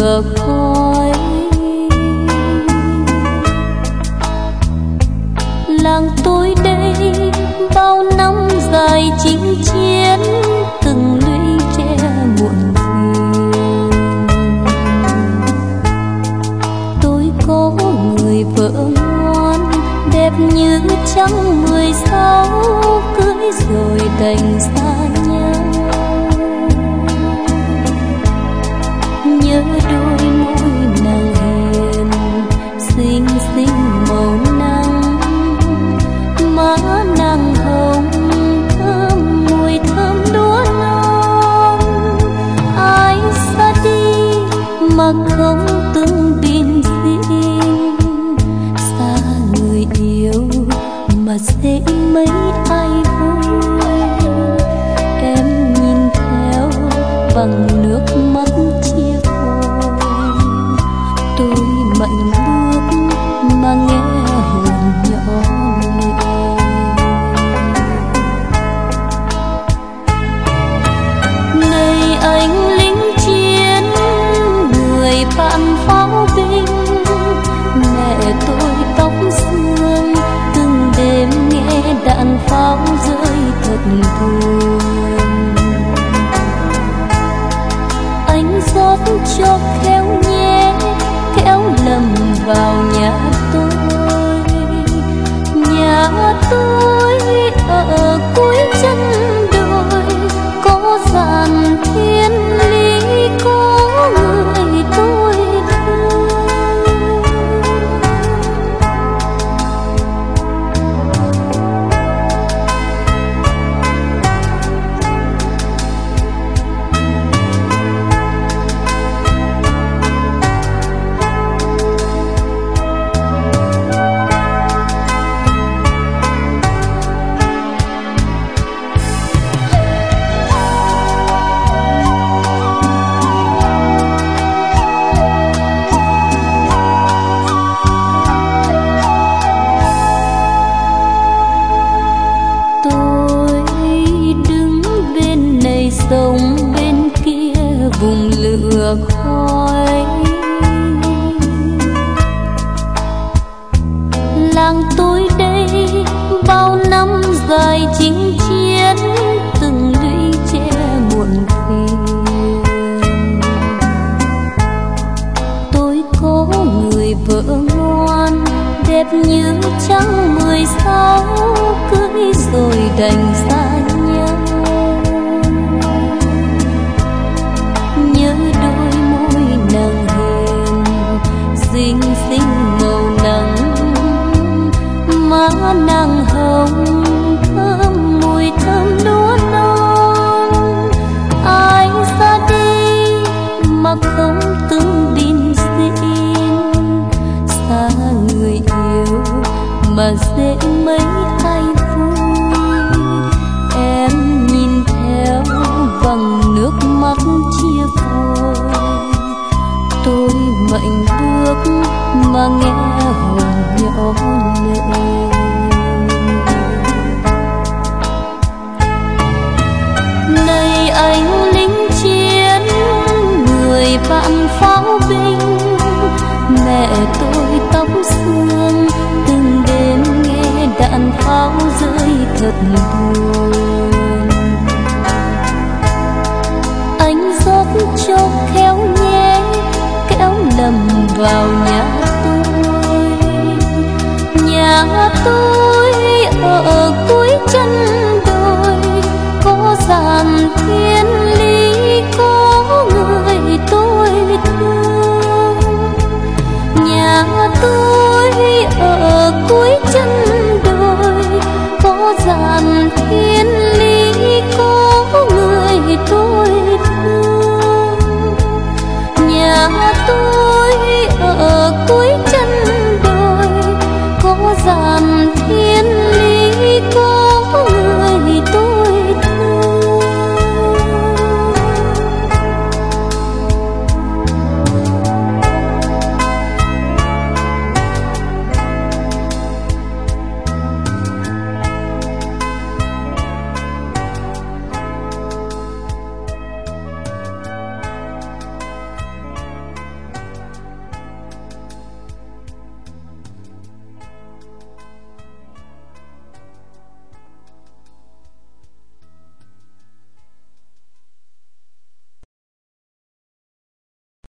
lửa khói. Làng tôi đây bao năm dài chinh chiến, từng lũy tre muộn phiền. Tôi có người vợ ngoan đẹp như trăng 16, cưới rồi đành xa nhau. Nhớ đôi môi nàng hiền xinh xinh màu nắng, má nàng hồng thơm mùi thơm lúa non. Ai xa đi mà không từng tin xin, xa người yêu mà dễ mấy ai vui. Em nhìn theo bằng nước mắt chia phôi, tôi mạnh bước mà nghe hồn nhỏ lệ. Này anh lính chiến, người bạn pháo binh, mẹ tôi tóc xương, từng đêm nghe đạn pháo rơi thật buồn. Anh rót cho khéo nhé, kéo lầm vào nhà tôi. Nhà tôi ở cuối chân đồi, có dàn thiên lý, có người tôi thương. Sông bên kia vùng lửa khói. Làng tôi đây bao năm dài chinh chiến, từng lũy tre muộn phiền. Tôi có người vợ ngoan đẹp như trăng 16, cưới rồi đành xa nhau. Nàng hiền xinh xinh màu nắng, má nàng hồng thơm mùi thơm lúa non. Ai ra đi mà không từng tin xin, xa người yêu mà dễ mấy ai vui. Em nhìn theo bằng nước mắt chia phôi, tôi mạnh bước mà nghe hồn nhỏ lệ. Này anh lính chiến, người bạn pháo binh, mẹ tôi tóc xương, từng đêm nghe đạn pháo rơi thật buồn. Anh rót cho khéo nhé, kéo lầm vào nhà